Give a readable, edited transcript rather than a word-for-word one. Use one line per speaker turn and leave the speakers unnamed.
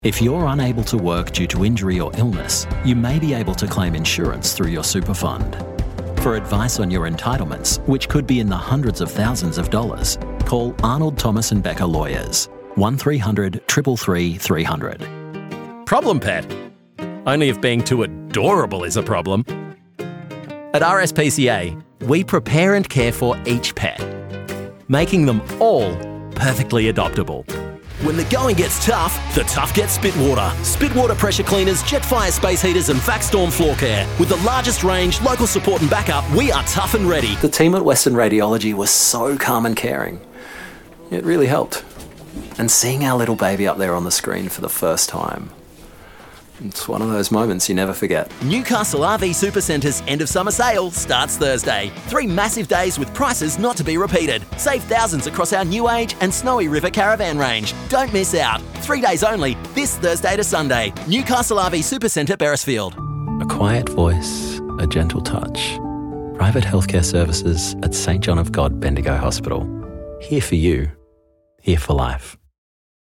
If you're unable to work due to injury or illness, you may be able to claim insurance through your super fund. For advice on your entitlements, which could be in the hundreds of thousands of dollars, call Arnold Thomas and Becker Lawyers, 1300 333 300.
Problem pet? Only if being too adorable is a problem. At RSPCA, we prepare and care for each pet, making them all perfectly adoptable. When the going gets tough, the tough get Spitwater. Spitwater pressure cleaners, Jetfire space heaters and Vaxstorm floor care. With the largest range, local support and backup, we are tough and ready.
The team at Western Radiology was so calm and caring. It really helped. And seeing our little baby up there on the screen for the first time, it's one of those moments you never forget.
Newcastle RV Supercentres' end of summer sale starts Thursday. 3 massive days with prices not to be repeated. Save thousands across our New Age and Snowy River caravan range. Don't miss out. 3 days only, this Thursday to Sunday. Newcastle RV Supercentre, Beresfield.
A quiet voice, a gentle touch. Private healthcare services at St John of God Bendigo Hospital. Here for you, here for life.